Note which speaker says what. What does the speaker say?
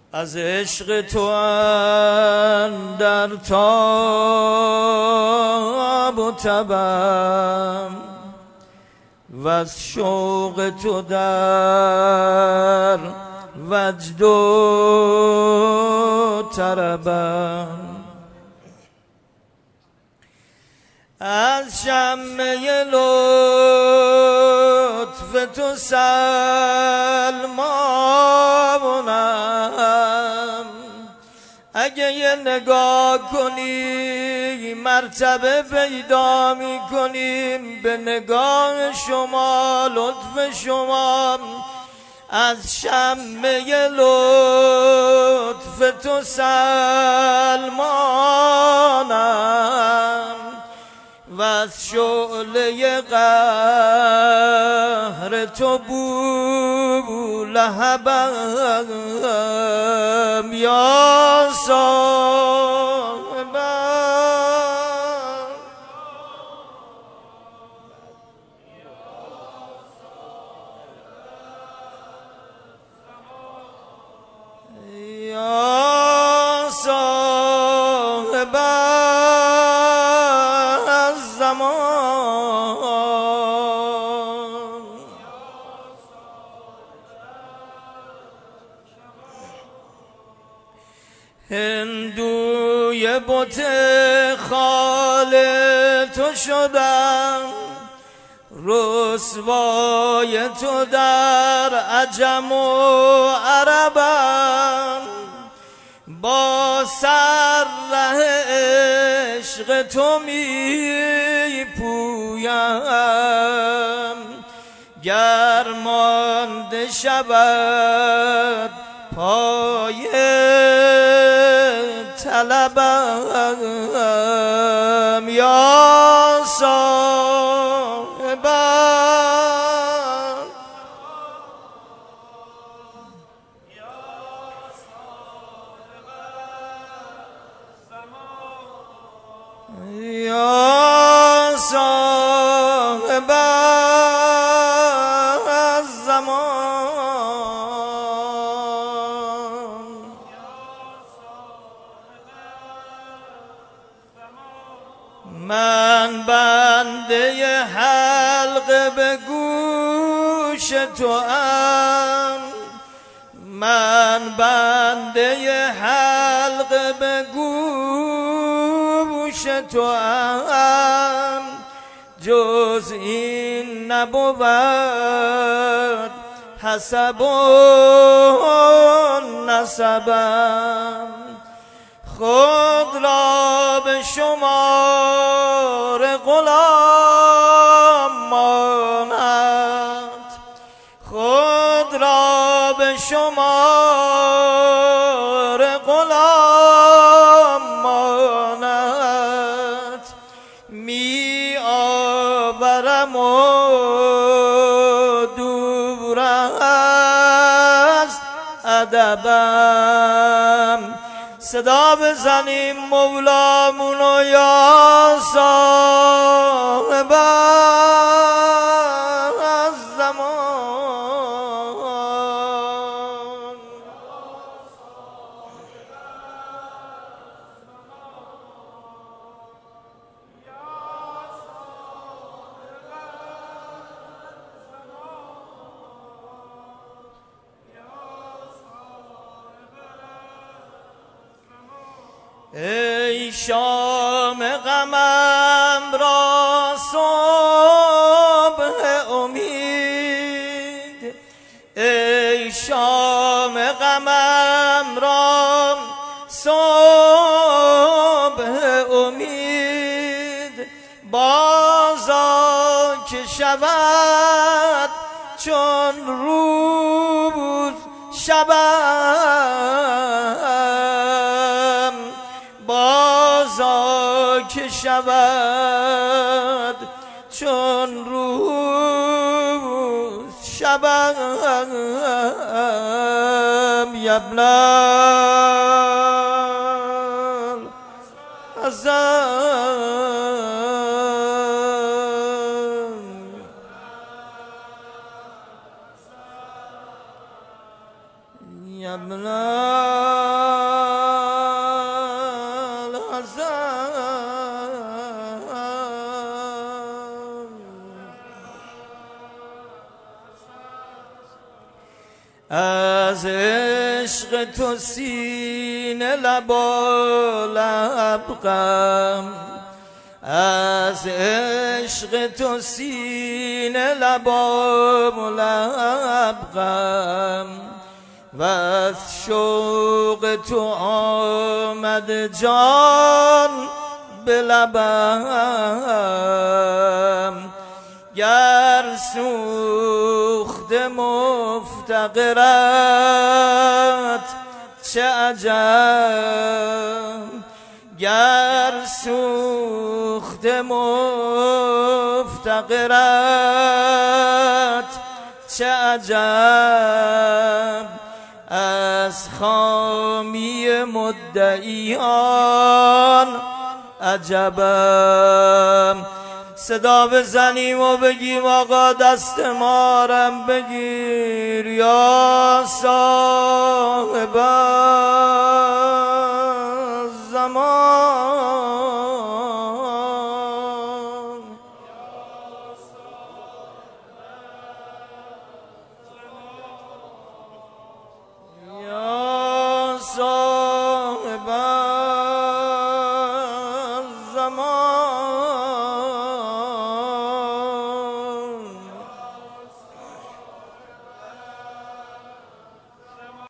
Speaker 1: از عشق تو اندر تاب و تبم و از شوق تو در وجد و طربم. از شمه لطف تو سلمانم، اگه یه نگاه کنی مرتبه پیدا می کنیم به نگاه شما، لطف شما. از شمه لطف تو سلمانم و از شعله قهر تو بولهبم یا صاحبم. یا صاحب الزمان، هندوی بت خال تو شدم، رسوای تو در عجم و عربم. با سره عشق تو می پویم، گرمانده شود پای طلبم یا صاحبم. یا صاحب الزمان، من بنده حلقه به گوش تو ام، من بنده حلقه به گوش تو ام. جز این نبود حسب و نسبم، خود را به شمار غلام ماند، خود را به شمار غلام ماند. می آورم و دور از ادبم، صدا بزنیم مولامونو یا صاحب الزمان. ای شام غمم را صبح امید، ای شام غمم را صبح امید. بازا که شود چون روز شبم، بازا که شود چون روز شبم. یبنال ازم یبنال از عشق تو سینه لب غم، از عشق تو سینه لب غم، و از شوق تو آمد جان به لبم. گر سوخت مفتقرت چه عجب، گر سوخت مفتقرت چه عجب، از خامی مدعیان عجبم. صدا بزنیم و بگیم آقا دست مارم بگیر یا صاحبم.